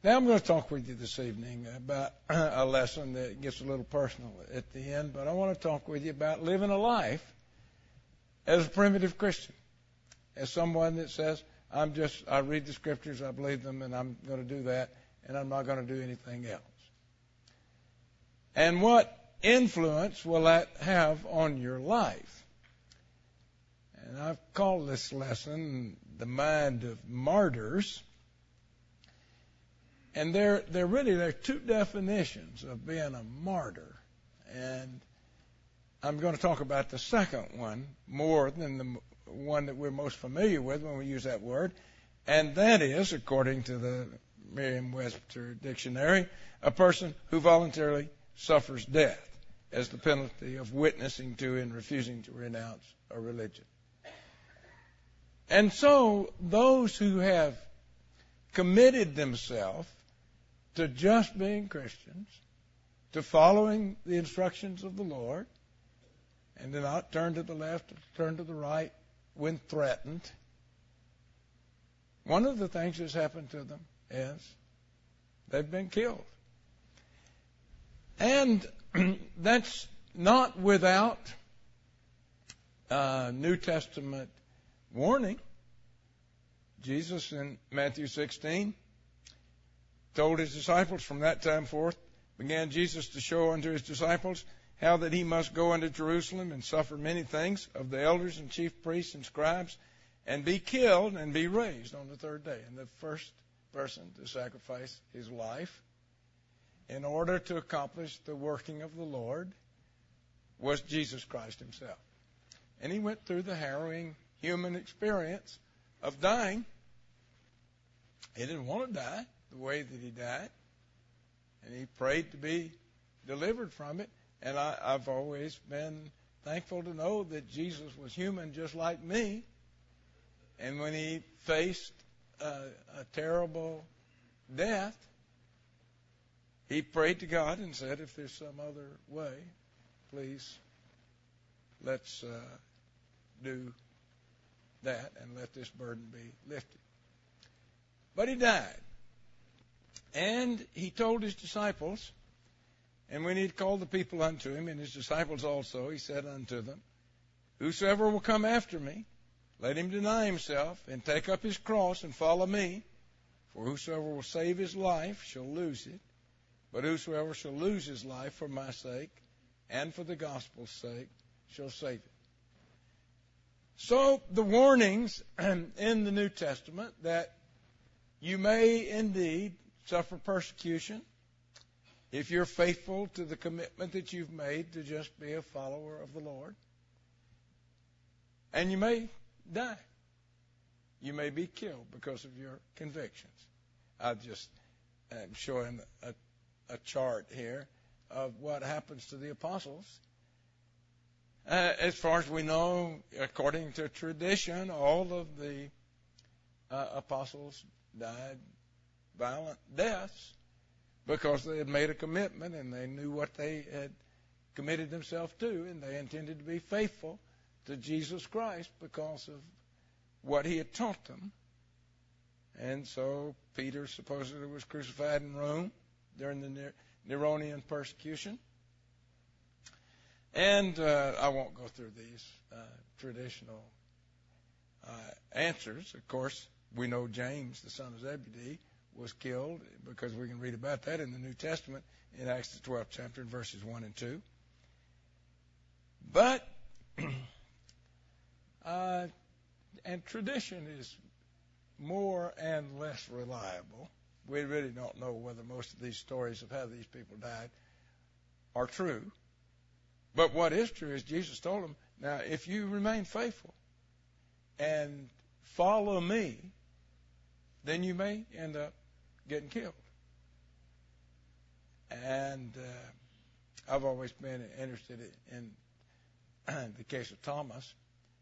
Now I'm going to talk with you this evening about a lesson that gets a little personal at the end, but I want to talk with you about living a life as a primitive Christian, as someone that says, I read the scriptures, I believe them, and I'm going to do that, and I'm not going to do anything else. And what influence will that have on your life? And I've called this lesson The Mind of Martyrs. And there are two definitions of being a martyr. And I'm going to talk about the second one more than the one that we're most familiar with when we use that word. And that is, according to the Merriam-Webster Dictionary, a person who voluntarily suffers death as the penalty of witnessing to and refusing to renounce a religion. And so those who have committed themselves to just being Christians, to following the instructions of the Lord, and to not turn to the left or turn to the right when threatened, one of the things that's happened to them is they've been killed. And that's not without New Testament warning. Jesus in Matthew 16 told his disciples, from that time forth began Jesus to show unto his disciples how that he must go unto Jerusalem and suffer many things of the elders and chief priests and scribes, and be killed and be raised on the third day. And the first person to sacrifice his life in order to accomplish the working of the Lord was Jesus Christ himself. And he went through the harrowing human experience of dying. He didn't want to die the way that he died, and he prayed to be delivered from it. And I've always been thankful to know that Jesus was human just like me, and when he faced a terrible death, he prayed to God and said, if there's some other way, please let's do that and let this burden be lifted. But he died. And he told his disciples, and when he had called the people unto him, and his disciples also, he said unto them, whosoever will come after me, let him deny himself, and take up his cross, and follow me. For whosoever will save his life shall lose it, but whosoever shall lose his life for my sake, and for the gospel's sake, shall save it. So the warnings in the New Testament that you may indeed suffer persecution if you're faithful to the commitment that you've made to just be a follower of the Lord. And you may die. You may be killed because of your convictions. I'm showing a chart here of what happens to the apostles. As far as we know, according to tradition, all of the apostles died violent deaths because they had made a commitment and they knew what they had committed themselves to, and they intended to be faithful to Jesus Christ because of what he had taught them. And so Peter supposedly was crucified in Rome during the Neronian persecution. And I won't go through these traditional answers. Of course, we know James, the son of Zebedee, was killed because we can read about that in the New Testament in Acts the 12th chapter, verses 1 and 2. But, and tradition is more and less reliable. We really don't know whether most of these stories of how these people died are true. But what is true is Jesus told them, now, if you remain faithful and follow me, then you may end up getting killed. And I've always been interested in the case of Thomas.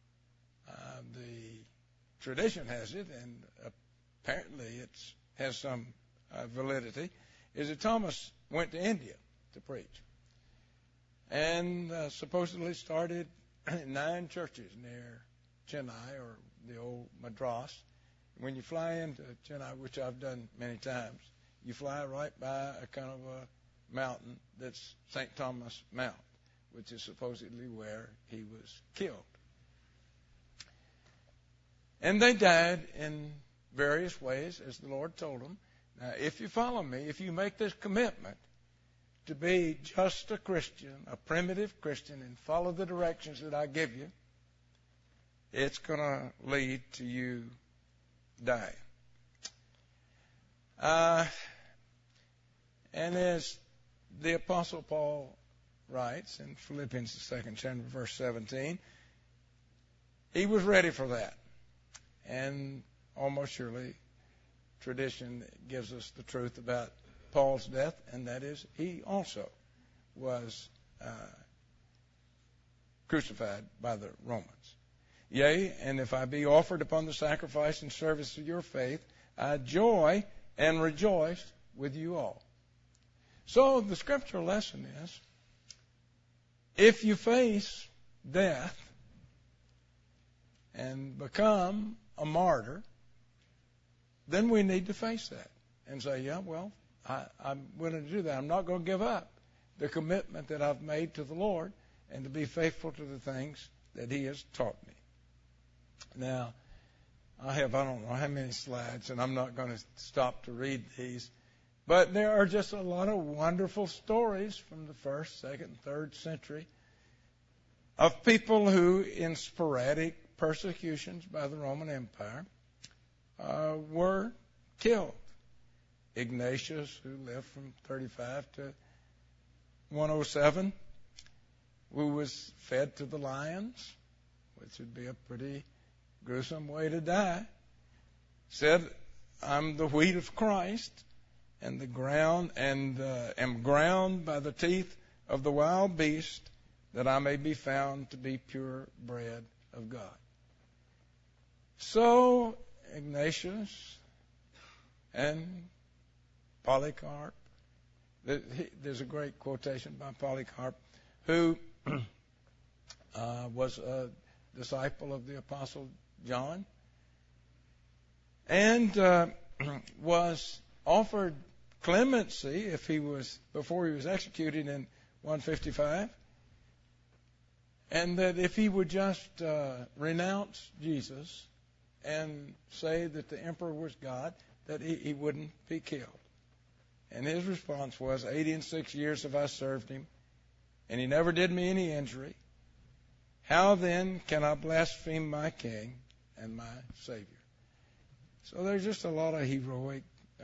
The tradition has it, and apparently it has some validity, is that Thomas went to India to preach. And supposedly started 9 churches near Chennai, or the old Madras. When you fly into Chennai, which I've done many times, you fly right by a kind of a mountain that's St. Thomas Mount, which is supposedly where he was killed. And they died in various ways, as the Lord told them. Now, if you follow me, if you make this commitment to be just a Christian, a primitive Christian, and follow the directions that I give you, it's going to lead to you dying. And as the Apostle Paul writes in Philippians, the 2nd chapter, verse 17, he was ready for that. And almost surely, tradition gives us the truth about Paul's death, and that is he also was crucified by the Romans. Yea, and if I be offered upon the sacrifice and service of your faith, I joy and rejoice with you all. So the scriptural lesson is, if you face death and become a martyr, then we need to face that and say, yeah, well, I'm willing to do that. I'm not going to give up the commitment that I've made to the Lord and to be faithful to the things that He has taught me. Now, I don't know how many slides, and I'm not going to stop to read these, but there are just a lot of wonderful stories from the 1st, 2nd, and 3rd century of people who, in sporadic persecutions by the Roman Empire, were killed. Ignatius, who lived from 35 to 107, who was fed to the lions, which would be a pretty gruesome way to die, said, I'm the wheat of Christ, and the ground, and am ground by the teeth of the wild beast, that I may be found to be pure bread of God. So Ignatius and Polycarp, there's a great quotation by Polycarp, who was a disciple of the Apostle John, and was offered clemency before he was executed in 155, and that if he would just renounce Jesus and say that the emperor was God, that he wouldn't be killed. And his response was, 86 years have I served him, and he never did me any injury. How then can I blaspheme my King and my Savior? So there's just a lot of heroic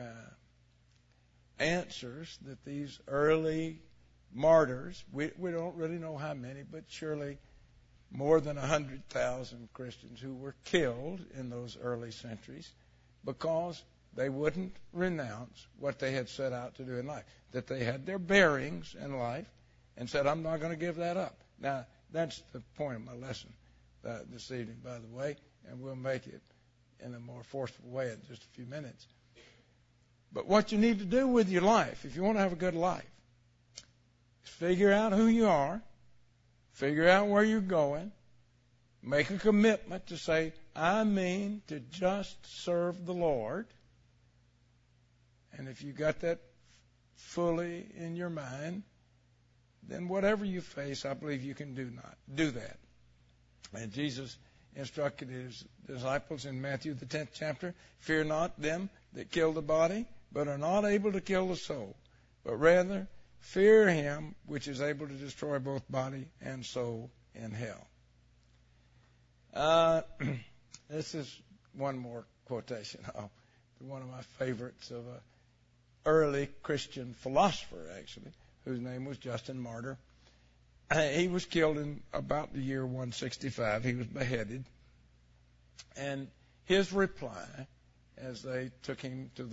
answers that these early martyrs, we don't really know how many, but surely more than 100,000 Christians who were killed in those early centuries because they wouldn't renounce what they had set out to do in life, that they had their bearings in life and said, I'm not going to give that up. Now, that's the point of my lesson this evening, by the way, and we'll make it in a more forceful way in just a few minutes. But what you need to do with your life, if you want to have a good life, is figure out who you are, figure out where you're going, make a commitment to say, I mean to just serve the Lord. And if you got that fully in your mind, then whatever you face, I believe you can do that. And Jesus instructed his disciples in Matthew, the 10th chapter, fear not them that kill the body, but are not able to kill the soul, but rather fear him which is able to destroy both body and soul in hell. This is one more quotation, one of my favorites of an early Christian philosopher, actually, whose name was Justin Martyr. He was killed in about the year 165. He was beheaded. And his reply, as they took him to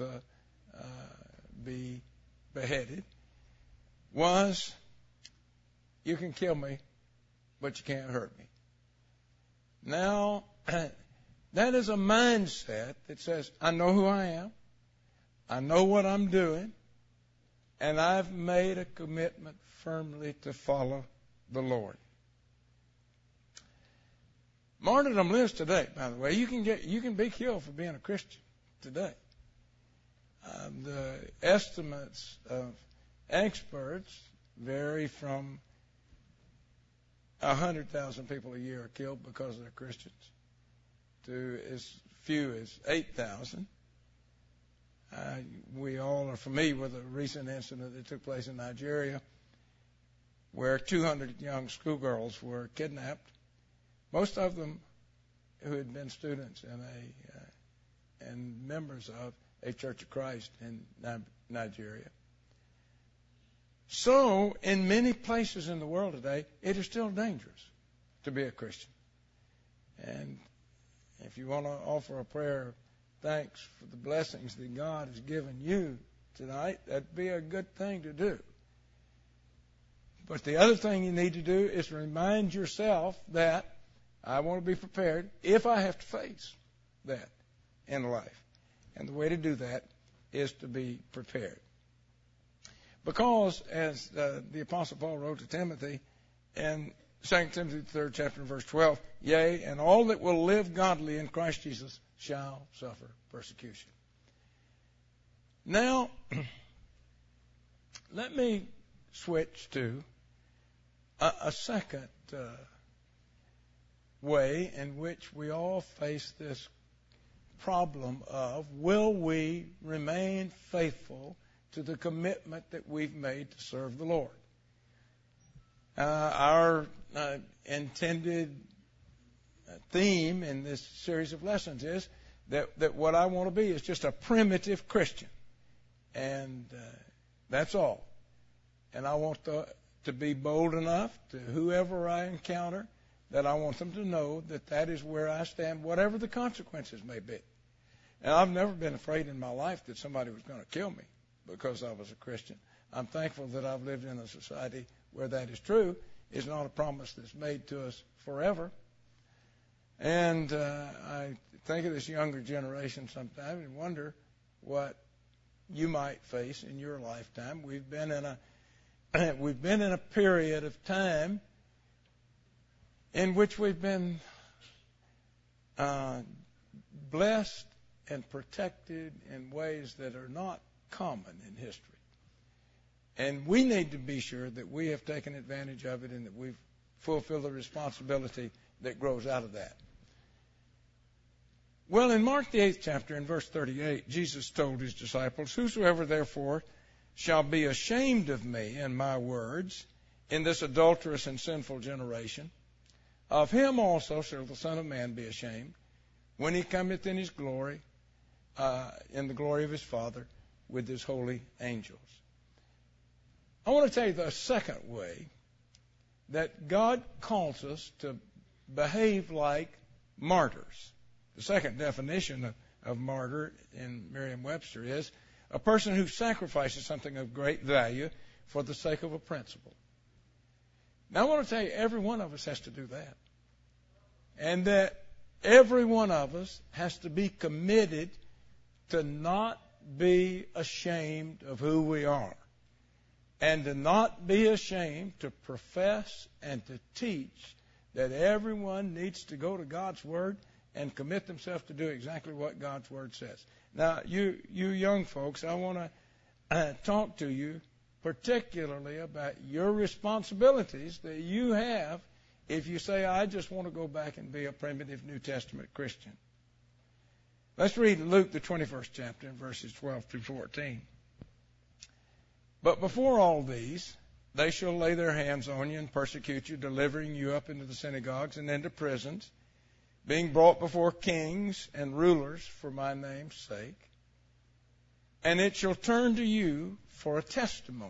be beheaded, was, you can kill me, but you can't hurt me. Now, that is a mindset that says, I know who I am, I know what I'm doing, and I've made a commitment firmly to follow the Lord. Martyrdom lives today, by the way. You can be killed for being a Christian today. estimates of experts vary from 100,000 people a year are killed because they're Christians to as few as 8,000. We all are familiar with a recent incident that took place in Nigeria where 200 young schoolgirls were kidnapped, most of them who had been students and members of a Church of Christ in Nigeria. So, in many places in the world today, it is still dangerous to be a Christian. And if you want to offer a prayer of thanks for the blessings that God has given you tonight, that'd be a good thing to do. But the other thing you need to do is remind yourself that I want to be prepared if I have to face that in life. And the way to do that is to be prepared. Because, as the Apostle Paul wrote to Timothy in 2 Timothy 3rd chapter verse 12, yea, and all that will live godly in Christ Jesus shall suffer persecution. Now, let me switch to a second way in which we all face this problem of, will we remain faithful to the commitment that we've made to serve the Lord? Our intended theme in this series of lessons is that what I want to be is just a primitive Christian. And that's all. And I want to be bold enough to whoever I encounter that I want them to know that that is where I stand, whatever the consequences may be. And I've never been afraid in my life that somebody was going to kill me because I was a Christian. I'm thankful that I've lived in a society where that is true. It's not a promise that's made to us forever. And I think of this younger generation sometimes and wonder what you might face in your lifetime. We've been in a period of time in which we've been blessed and protected in ways that are not common in history. And we need to be sure that we have taken advantage of it and that we've fulfilled the responsibility that grows out of that. Well, in Mark the 8th chapter, in verse 38, Jesus told his disciples, whosoever therefore shall be ashamed of me and my words in this adulterous and sinful generation, of him also shall the Son of Man be ashamed when he cometh in his glory, in the glory of his Father with his holy angels. I want to tell you the second way that God calls us to behave like martyrs. The second definition of martyr in Merriam-Webster is a person who sacrifices something of great value for the sake of a principle. Now, I want to tell you, every one of us has to do that. And that every one of us has to be committed to not be ashamed of who we are. And to not be ashamed to profess and to teach that everyone needs to go to God's Word and commit themselves to do exactly what God's Word says. Now, you young folks, I want to talk to you particularly about your responsibilities that you have if you say, I just want to go back and be a primitive New Testament Christian. Let's read Luke, the 21st chapter, in verses 12 through 14. But before all these, they shall lay their hands on you and persecute you, delivering you up into the synagogues and into prisons, being brought before kings and rulers for my name's sake. And it shall turn to you for a testimony.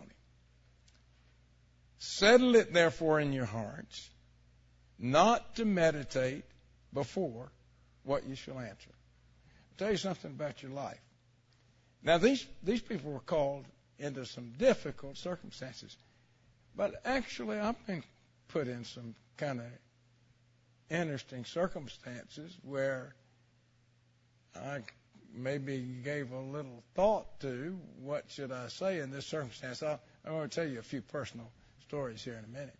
Settle it therefore in your hearts, not to meditate before what you shall answer. I'll tell you something about your life. Now, these people were called into some difficult circumstances. But actually, I've been put in some kind of interesting circumstances where I maybe gave a little thought to what should I say in this circumstance. I want to tell you a few personal stories here in a minute.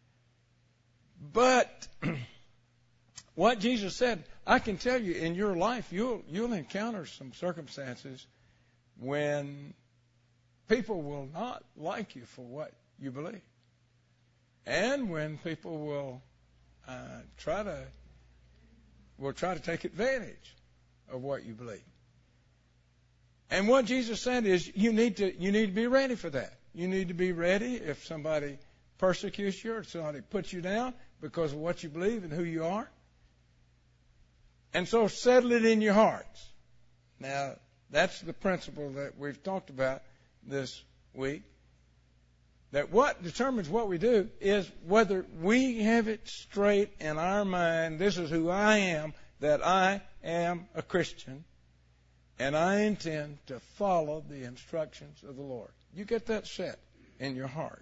But what Jesus said, I can tell you in your life, you'll encounter some circumstances when people will not like you for what you believe. And when people will try to take advantage of what you believe. And what Jesus said is you need to be ready for that. You need to be ready if somebody persecutes you or somebody puts you down because of what you believe and who you are. And so settle it in your hearts. Now, that's the principle that we've talked about this week. That what determines what we do is whether we have it straight in our mind, this is who I am, that I am a Christian, and I intend to follow the instructions of the Lord. You get that set in your heart.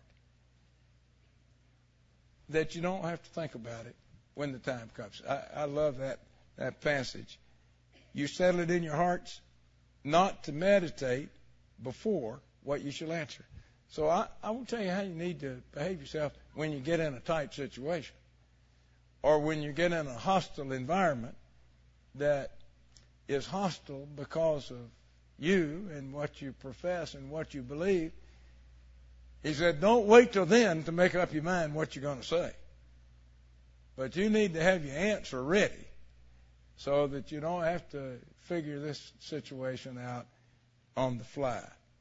That you don't have to think about it when the time comes. I love that passage. You settle it in your hearts not to meditate before what you shall answer. So I will tell you how you need to behave yourself when you get in a tight situation or when you get in a hostile environment that is hostile because of you and what you profess and what you believe. He said, don't wait till then to make up your mind what you're going to say. But you need to have your answer ready so that you don't have to figure this situation out on the fly.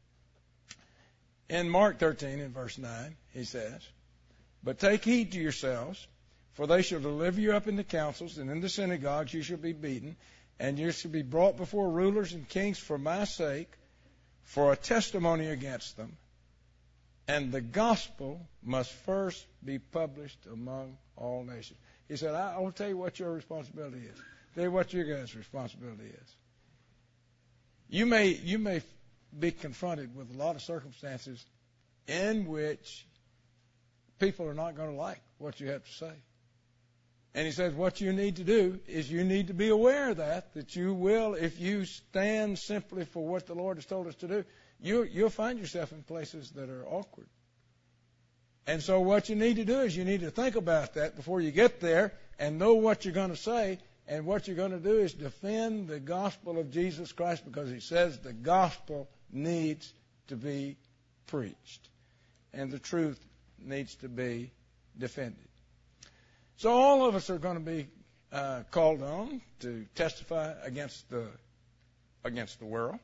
In Mark 13, in verse 9, he says, but take heed to yourselves, for they shall deliver you up into councils, and in the synagogues you shall be beaten, and you shall be brought before rulers and kings for my sake, for a testimony against them. And the gospel must first be published among all nations. He said, I will tell you what your responsibility is. Tell you what your guys' responsibility is. You may be confronted with a lot of circumstances in which people are not going to like what you have to say. And he says what you need to do is you need to be aware of that you will, if you stand simply for what the Lord has told us to do, you'll find yourself in places that are awkward. And so what you need to do is you need to think about that before you get there and know what you're going to say. And what you're going to do is defend the gospel of Jesus Christ, because he says the gospel needs to be preached. And the truth needs to be defended. So all of us are going to be called on to testify against the world.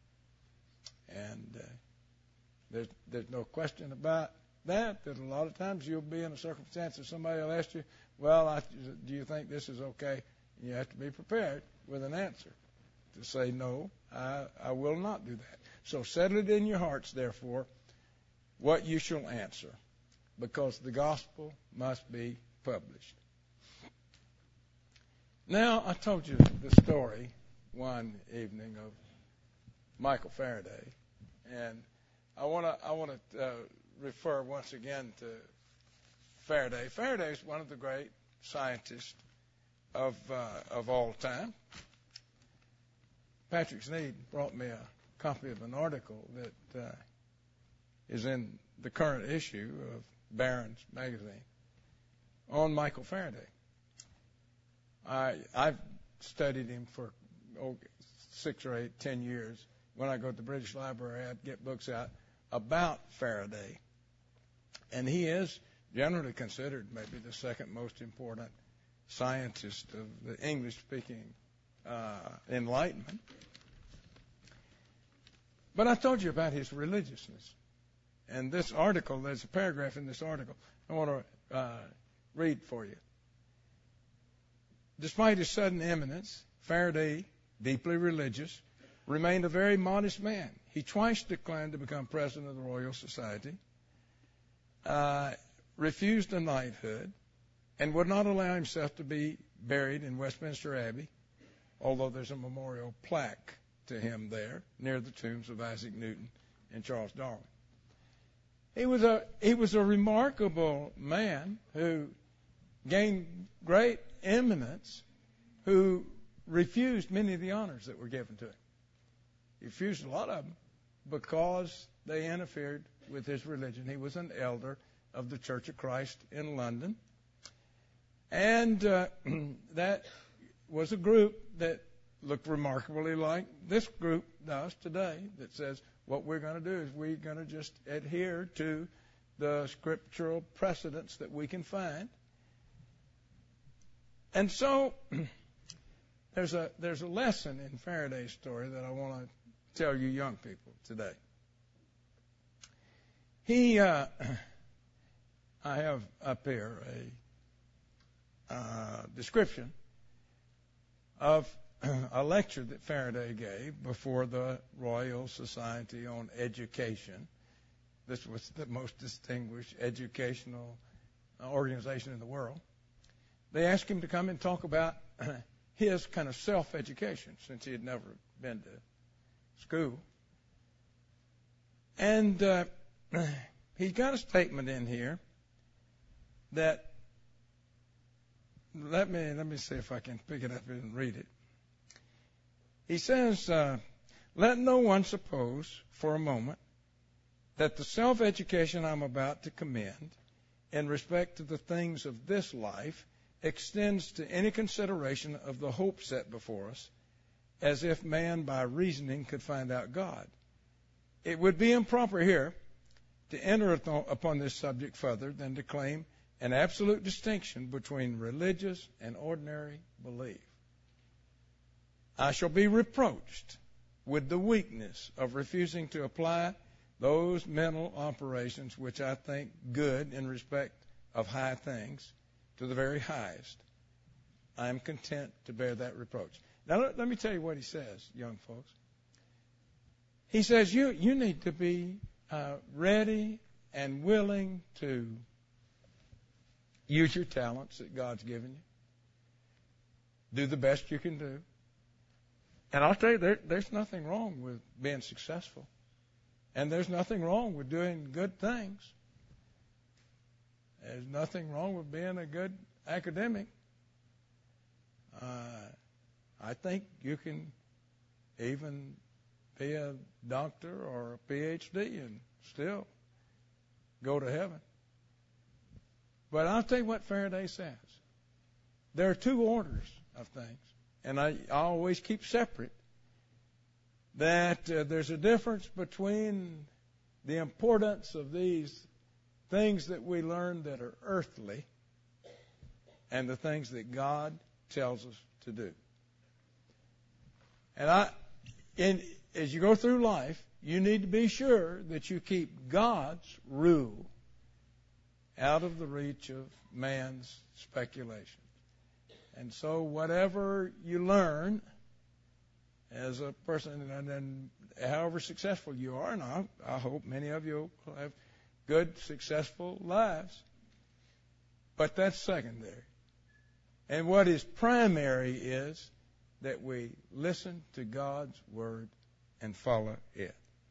And there's no question about that a lot of times you'll be in a circumstance that somebody will ask you, well, do you think this is okay? And you have to be prepared with an answer to say, no, I will not do that. So settle it in your hearts, therefore, what you shall answer, because the gospel must be published. Now, I told you the story one evening of Michael Faraday, and I want to refer once again to Faraday. Faraday is one of the great scientists of all time. Patrick Sneed brought me a copy of an article that is in the current issue of Barron's magazine on Michael Faraday. I've studied him for 6 or 8, 10 years. When I go to the British Library, I'd get books out about Faraday. And he is generally considered maybe the second most important scientist of the English-speaking Enlightenment. But I told you about his religiousness. And this article, there's a paragraph in this article I want to read for you. Despite his sudden eminence, Faraday, deeply religious, remained a very modest man. He twice declined to become president of the Royal Society, refused a knighthood, and would not allow himself to be buried in Westminster Abbey, although there's a memorial plaque to him there near the tombs of Isaac Newton and Charles Darwin. He was a remarkable man who gained great eminence, who refused many of the honors that were given to him. He refused a lot of them because they interfered with his religion. He was an elder of the Church of Christ in London. And that was a group that looked remarkably like this group does today, that says what we're going to do is we're going to just adhere to the scriptural precedents that we can find. And so there's a lesson in Faraday's story that I want to tell you young people today. I have up here a description of a lecture that Faraday gave before the Royal Society on Education. This was the most distinguished educational organization in the world. They asked him to come and talk about his kind of self-education, since he had never been to school. And he's got a statement in here that, let me see if I can pick it up and read it. He says, let no one suppose for a moment that the self-education I'm about to commend in respect to the things of this life extends to any consideration of the hope set before us, as if man by reasoning could find out God. It would be improper here to enter upon this subject further than to claim an absolute distinction between religious and ordinary belief. I shall be reproached with the weakness of refusing to apply those mental operations which I think good in respect of high things to the very highest. I am content to bear that reproach. Now, let me tell you what he says, young folks. He says you need to be ready and willing to use your talents that God's given you. Do the best you can do. And I'll tell you, there's nothing wrong with being successful. And there's nothing wrong with doing good things. There's nothing wrong with being a good academic. I think you can even be a doctor or a PhD and still go to heaven. But I'll tell you what Faraday says. There are two orders of things, and I always keep separate. That there's a difference between the importance of these things that we learn that are earthly and the things that God tells us to do. And as you go through life, you need to be sure that you keep God's rule out of the reach of man's speculation. And so whatever you learn as a person, and then however successful you are, and I hope many of you will have good, successful lives, but that's secondary. And what is primary is that we listen to God's word and follow it.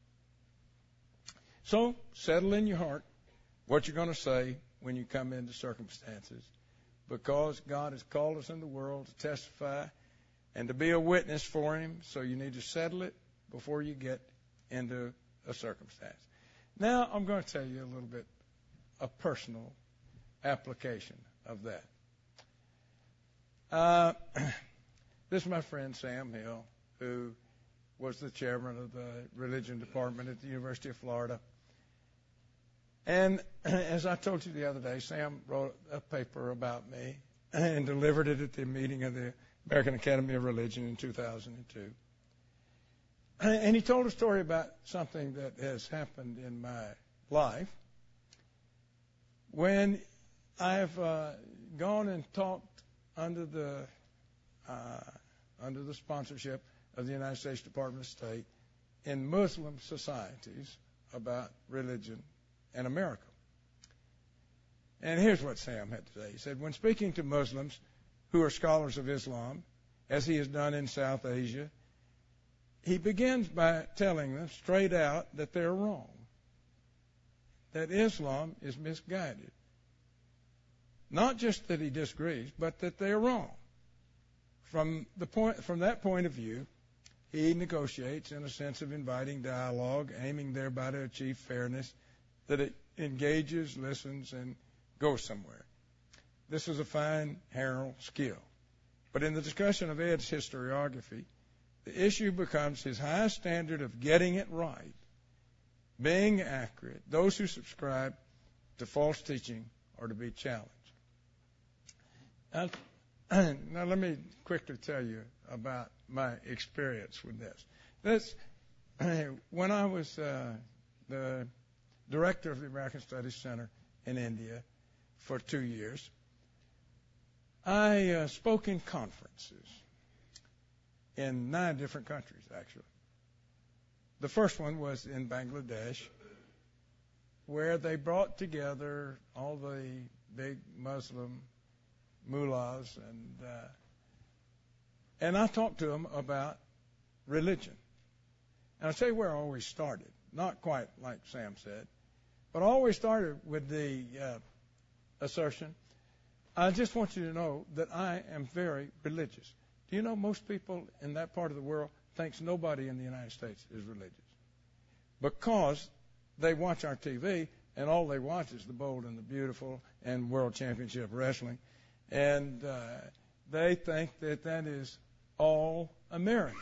So settle in your heart what you're going to say when you come into circumstances, because God has called us in the world to testify and to be a witness for Him, so you need to settle it before you get into a circumstance. Now I'm going to tell you a little bit of personal application of that. This is my friend Sam Hill, who was the chairman of the religion department at the University of Florida. And as I told you the other day, Sam wrote a paper about me and delivered it at the meeting of the American Academy of Religion in 2002. And he told a story about something that has happened in my life when I've gone and talked under the sponsorship of the United States Department of State in Muslim societies about religion in America. And here's what Sam had to say. He said, when speaking to Muslims who are scholars of Islam, as he has done in South Asia, he begins by telling them straight out that they're wrong, that Islam is misguided. Not just that he disagrees, but that they're wrong. From that point of view, he negotiates in a sense of inviting dialogue, aiming thereby to achieve fairness, that it engages, listens, and goes somewhere. This is a fine herald skill. But in the discussion of Ed's historiography, the issue becomes his high standard of getting it right being accurate. Those who subscribe to false teaching are to be challenged. Now let me quickly tell you about my experience with this. When I was the director of the American Studies Center in India for 2 years, I spoke in conferences in 9 different countries, actually. The first one was in Bangladesh, where they brought together all the big Muslim mullahs, and I talked to them about religion. And I'll tell you where I always started. Not quite like Sam said, but I always started with the assertion, I just want you to know that I am very religious. Do you know most people in that part of the world thinks nobody in the United States is religious? Because they watch our TV, and all they watch is the Bold and the Beautiful and World Championship Wrestling. And they think that that is all Americans.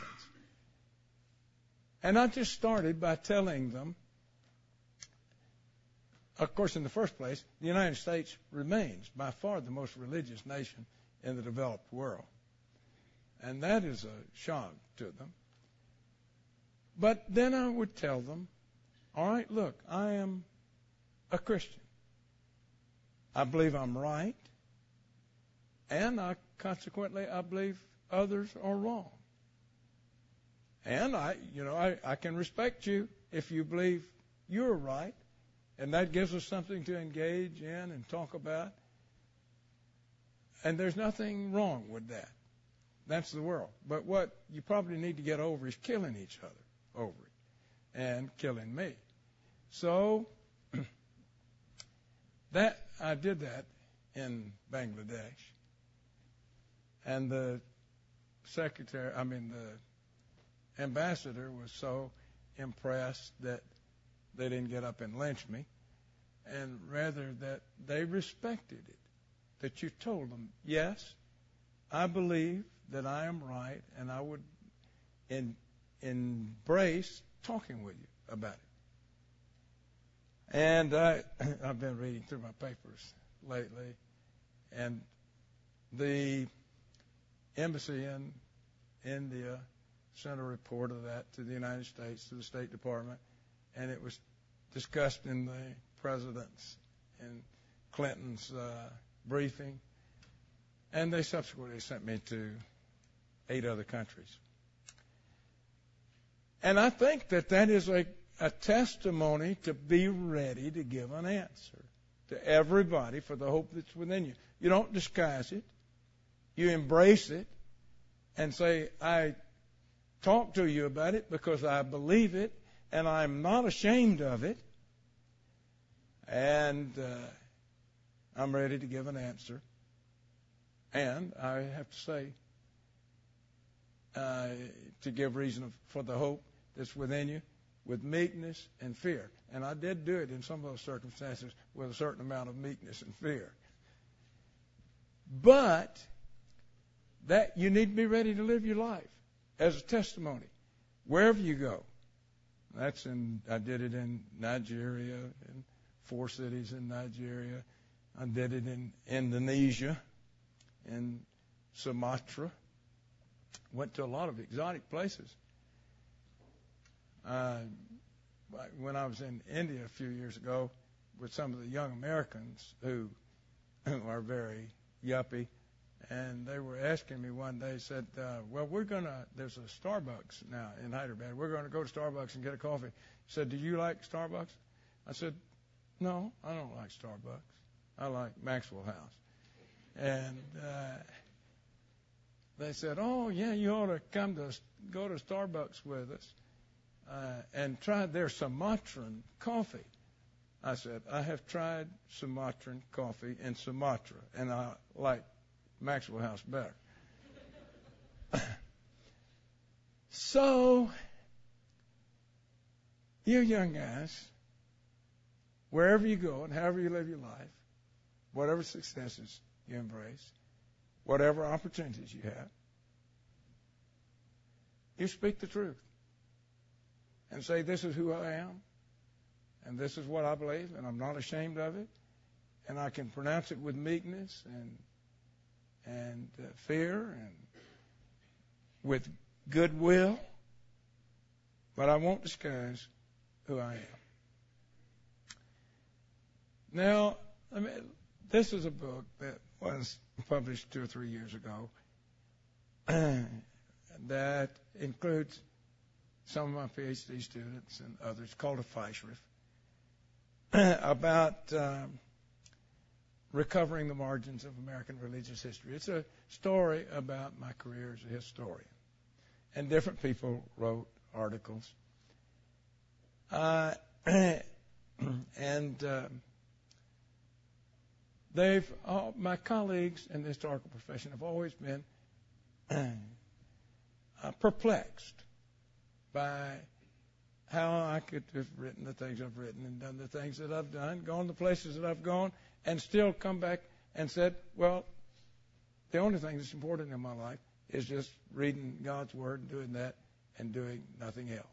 And I just started by telling them, of course, in the first place, the United States remains by far the most religious nation in the developed world. And that is a shock to them. But then I would tell them, all right, look, I am a Christian. I believe I'm right. And consequently, I believe others are wrong. And I can respect you if you believe you're right. And that gives us something to engage in and talk about. And there's nothing wrong with that. That's the world. But what you probably need to get over is killing each other over it and killing me. So that I did that in Bangladesh. And the ambassador was so impressed that they didn't get up and lynch me, and rather that they respected it, that you told them, yes, I believe that I am right, and I would embrace talking with you about it. And I've been reading through my papers lately, and the embassy in India sent a report of that to the United States, to the State Department, and it was discussed in the President's and Clinton's briefing, and they subsequently sent me to 8 other countries. And I think that that is a testimony to be ready to give an answer to everybody for the hope that's within you. You don't disguise it. You embrace it and say, I talk to you about it because I believe it, and I'm not ashamed of it, and I'm ready to give an answer. And I have to say, to give reason for the hope that's within you, with meekness and fear. And I did do it in some of those circumstances with a certain amount of meekness and fear. But that you need to be ready to live your life as a testimony wherever you go. I did it in Nigeria, in 4 cities in Nigeria. I did it in Indonesia, in Sumatra. Went to a lot of exotic places. When I was in India a few years ago with some of the young Americans who are very yuppie, and they were asking me one day, said, well, there's a Starbucks now in Hyderabad. We're going to go to Starbucks and get a coffee. He said, do you like Starbucks? I said, no, I don't like Starbucks. I like Maxwell House. And they said, oh, yeah, you ought to go to Starbucks with us and try their Sumatran coffee. I said, I have tried Sumatran coffee in Sumatra, and I like Maxwell House better. So, you young guys, wherever you go and however you live your life, whatever successes you embrace, whatever opportunities you have, you speak the truth and say, this is who I am. and this is what I believe, and I'm not ashamed of it, and I can pronounce it with meekness and fear and with goodwill, but I won't disguise who I am. Now, this is a book that was published 2 or 3 years ago that includes some of my PhD students and others, called a Fleischrift, about recovering the margins of American religious history. It's a story about my career as a historian. And different people wrote articles. My colleagues in the historical profession have always been perplexed by how I could have written the things I've written and done the things that I've done, gone the places that I've gone, and still come back and said, well, the only thing that's important in my life is just reading God's Word and doing that and doing nothing else.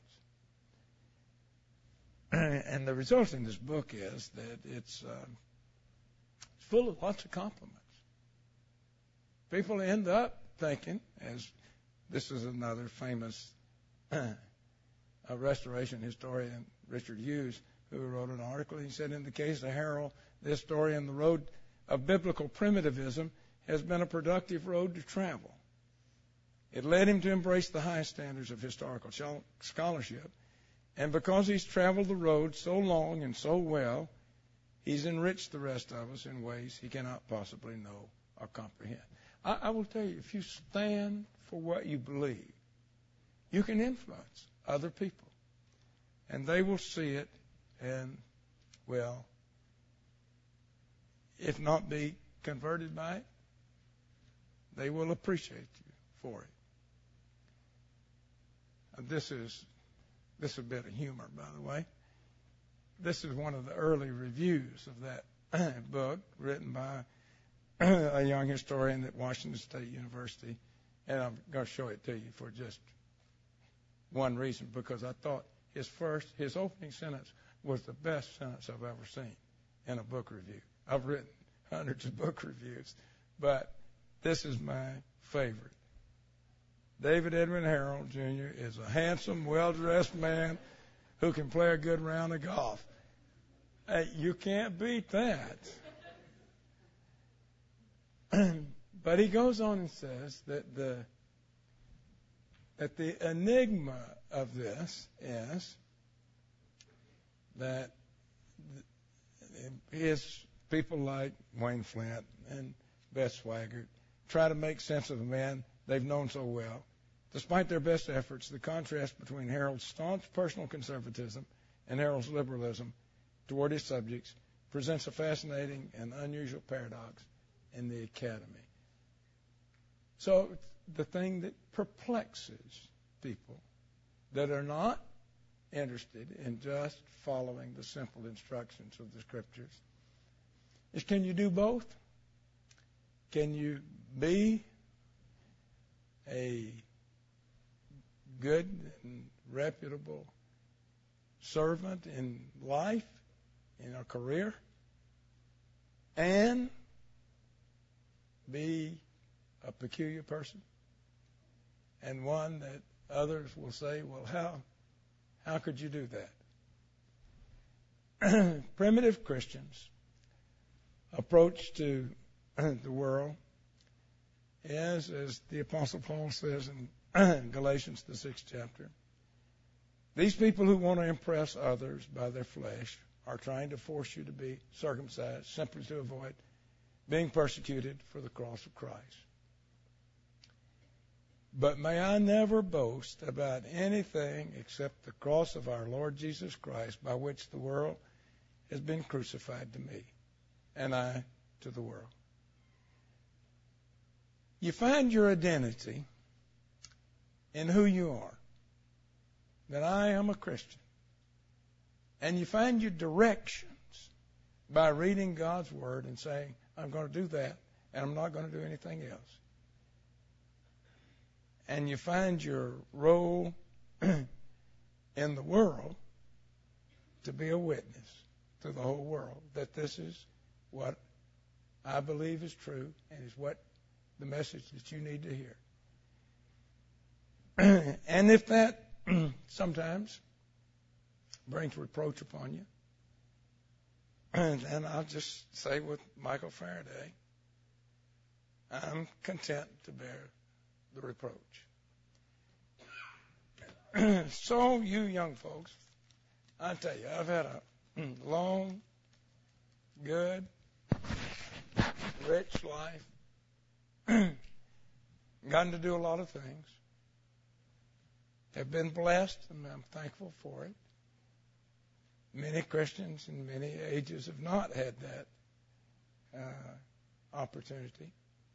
And the result in this book is that it's full of lots of compliments. People end up thinking, as this is another famous restoration historian, Richard Hughes, who wrote an article. He said, in the case of Harold, this story on the road of biblical primitivism has been a productive road to travel. It led him to embrace the high standards of historical scholarship. And because he's traveled the road so long and so well, he's enriched the rest of us in ways he cannot possibly know or comprehend. I will tell you, if you stand for what you believe, you can influence other people. And they will see it and, well, if not be converted by it, they will appreciate you for it. This is a bit of humor, by the way. This is one of the early reviews of that book, written by a young historian at Washington State University. And I'm going to show it to you for just one reason, because I thought his opening sentence was the best sentence I've ever seen in a book review. I've written hundreds of book reviews, but this is my favorite. David Edwin Harold, Jr. is a handsome, well-dressed man who can play a good round of golf. You can't beat that. But he goes on and says that the enigma of this is that his people like Wayne Flint and Beth Swaggart try to make sense of a man they've known so well. Despite their best efforts, the contrast between Harold's staunch personal conservatism and Harold's liberalism toward his subjects presents a fascinating and unusual paradox in the academy. So the thing that perplexes people that are not interested in just following the simple instructions of the Scriptures is, can you do both? Can you be a good and reputable servant in life, in a career, and be a peculiar person, and one that others will say, well, how could you do that? Primitive Christians' approach to the world is, as the Apostle Paul says in Galatians, the 6th chapter, these people who want to impress others by their flesh are trying to force you to be circumcised simply to avoid being persecuted for the cross of Christ. But may I never boast about anything except the cross of our Lord Jesus Christ, by which the world has been crucified to me, and I to the world. You find your identity in who you are, that I am a Christian. And you find your directions by reading God's Word and saying, I'm going to do that, and I'm not going to do anything else. And you find your role in the world to be a witness to the whole world that this is what I believe is true and is what the message that you need to hear. And if that sometimes brings reproach upon you, then I'll just say with Michael Faraday, I'm content to bear the reproach. So you young folks, I tell you, I've had a long, good, rich life. Gotten to do a lot of things. Have been blessed, and I'm thankful for it. Many Christians in many ages have not had that opportunity.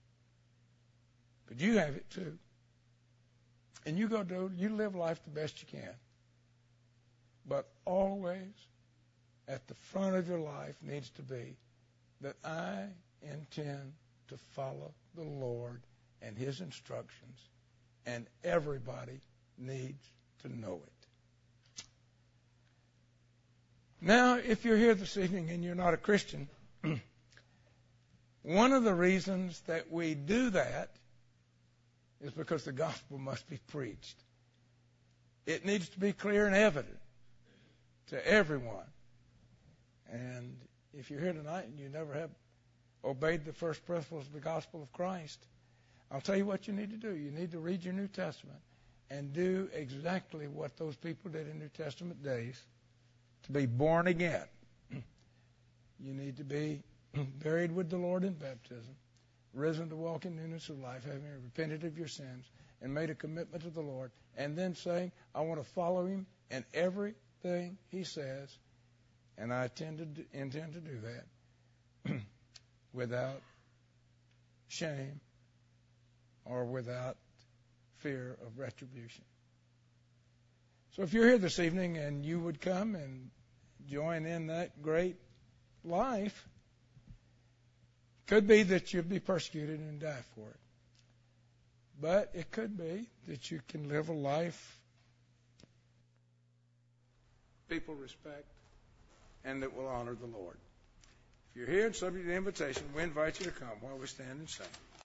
But you have it too. And you live life the best you can. But always at the front of your life needs to be that I intend to follow the Lord and His instructions, and everybody needs to know it. Now, if you're here this evening and you're not a Christian, one of the reasons that we do that is because the gospel must be preached. It needs to be clear and evident to everyone. And if you're here tonight and you never have obeyed the first principles of the gospel of Christ, I'll tell you what you need to do. You need to read your New Testament and do exactly what those people did in New Testament days to be born again. You need to be buried with the Lord in baptism, risen to walk in newness of life, having repented of your sins and made a commitment to the Lord, and then saying, I want to follow Him in everything He says, and I intend to do that without shame or without fear of retribution. So if you're here this evening and you would come and join in that great life, could be that you'd be persecuted and die for it. But it could be that you can live a life people respect and that will honor the Lord. If you're here and subject to the invitation, we invite you to come while we stand and sing.